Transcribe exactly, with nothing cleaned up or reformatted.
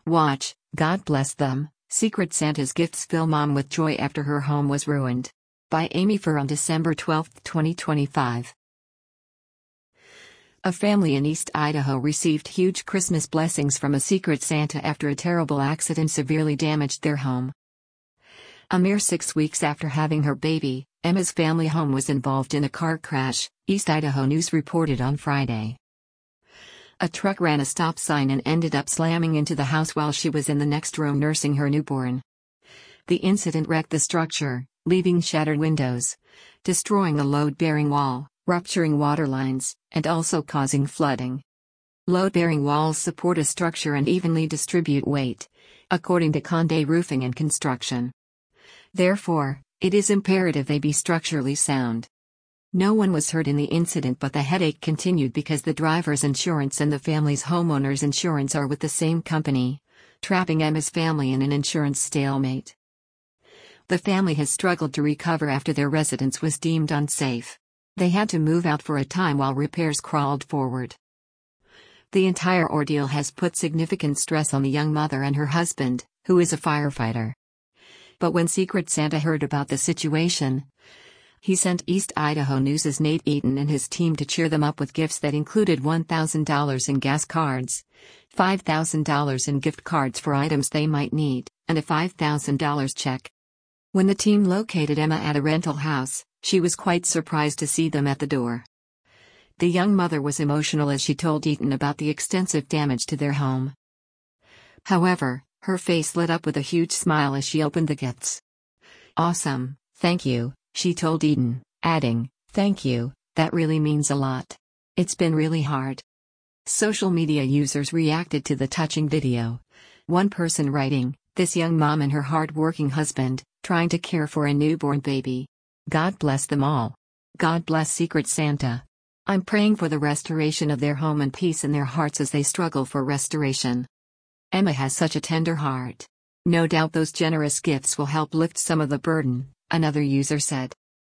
Watch, God bless them. Secret Santa's gifts fill mom with joy after her home was ruined. By Amy Fur on December twelfth, twenty twenty-five. A family in East Idaho received huge Christmas blessings from a Secret Santa after a terrible accident severely damaged their home. A mere six weeks after having her baby, Emma's family home was involved in a car crash, East Idaho News reported on Friday. A truck ran a stop sign and ended up slamming into the house while she was in the next room nursing her newborn. The incident wrecked the structure, leaving shattered windows, destroying a load-bearing wall, rupturing water lines, and also causing flooding. Load-bearing walls support a structure and evenly distribute weight, according to Condé Roofing and Construction. Therefore, it is imperative they be structurally sound. No one was hurt in the incident, but the headache continued because the driver's insurance and the family's homeowner's insurance are with the same company, trapping Emma's family in an insurance stalemate. The family has struggled to recover after their residence was deemed unsafe. They had to move out for a time while repairs crawled forward. The entire ordeal has put significant stress on the young mother and her husband, who is a firefighter. But when Secret Santa heard about the situation, he sent East Idaho News' Nate Eaton and his team to cheer them up with gifts that included one thousand dollars in gas cards, five thousand dollars in gift cards for items they might need, and a five thousand dollars check. When the team located Emma at a rental house, she was quite surprised to see them at the door. The young mother was emotional as she told Eaton about the extensive damage to their home. However, her face lit up with a huge smile as she opened the gifts. "Awesome, thank you," she told Eaton, adding, "Thank you, that really means a lot. It's been really hard." Social media users reacted to the touching video. One person writing, "This young mom and her hard-working husband, trying to care for a newborn baby. God bless them all. God bless Secret Santa. I'm praying for the restoration of their home and peace in their hearts as they struggle for restoration. Emma has such a tender heart. No doubt those generous gifts will help lift some of the burden," another user said.